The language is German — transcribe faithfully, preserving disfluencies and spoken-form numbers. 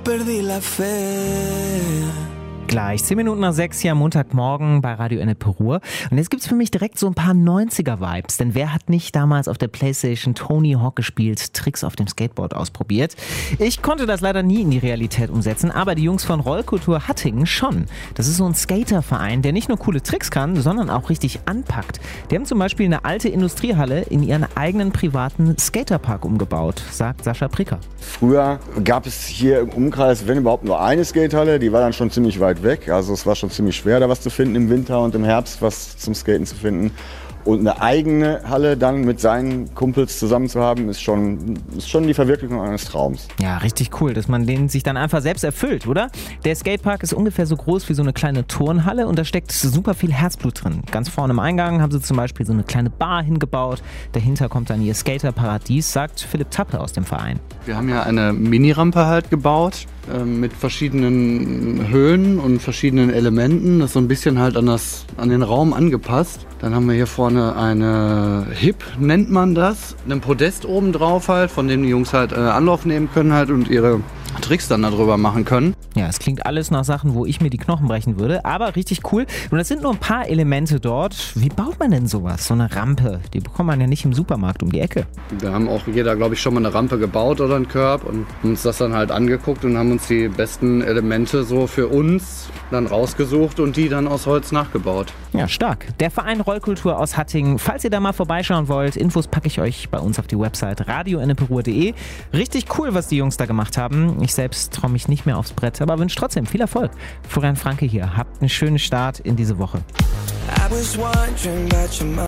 perdí la fe. Gleich, zehn Minuten nach sechs hier am Montagmorgen bei Radio Ennepe-Ruhr. Und jetzt gibt's für mich direkt so ein paar neunziger-Vibes. Denn wer hat nicht damals auf der Playstation Tony Hawk gespielt, Tricks auf dem Skateboard ausprobiert? Ich konnte das leider nie in die Realität umsetzen, aber die Jungs von Rollkultur Hattingen schon. Das ist so ein Skaterverein, der nicht nur coole Tricks kann, sondern auch richtig anpackt. Die haben zum Beispiel eine alte Industriehalle in ihren eigenen privaten Skaterpark umgebaut, sagt Sascha Pricker. Früher gab es hier im Umkreis, wenn überhaupt, nur eine Skatehalle. Die war dann schon ziemlich weit weg. Also es war schon ziemlich schwer, da was zu finden im Winter und im Herbst, was zum Skaten zu finden. Und eine eigene Halle dann mit seinen Kumpels zusammen zu haben, ist schon, ist schon die Verwirklichung eines Traums. Ja, richtig cool, dass man den sich dann einfach selbst erfüllt, oder? Der Skatepark ist ungefähr so groß wie so eine kleine Turnhalle und da steckt super viel Herzblut drin. Ganz vorne im Eingang haben sie zum Beispiel so eine kleine Bar hingebaut. Dahinter kommt dann ihr Skaterparadies, sagt Philipp Tappe aus dem Verein. Wir haben ja eine Mini-Rampe halt gebaut äh, mit verschiedenen Höhen und verschiedenen Elementen. Das ist so ein bisschen halt an, das, an den Raum angepasst. Dann haben wir hier vorne eine Hip, nennt man das. Ein Podest oben drauf halt, von dem die Jungs halt äh, Anlauf nehmen können halt und ihre Tricks dann darüber machen können. Ja, es klingt alles nach Sachen, wo ich mir die Knochen brechen würde, aber richtig cool. Und es sind nur ein paar Elemente dort. Wie baut man denn sowas? So eine Rampe, die bekommt man ja nicht im Supermarkt um die Ecke. Wir haben auch jeder, glaube ich, schon mal eine Rampe gebaut oder einen Curb und uns das dann halt angeguckt und haben uns die besten Elemente so für uns dann rausgesucht und die dann aus Holz nachgebaut. Ja, stark. Der Verein Rollkultur aus Hattingen. Falls ihr da mal vorbeischauen wollt, Infos packe ich euch bei uns auf die Website radio ennepe ruhr punkt de. Richtig cool, was die Jungs da gemacht haben. Ich selbst traue mich nicht mehr aufs Brett, aber wünsche trotzdem viel Erfolg. Florian Franke hier. Habt einen schönen Start in diese Woche.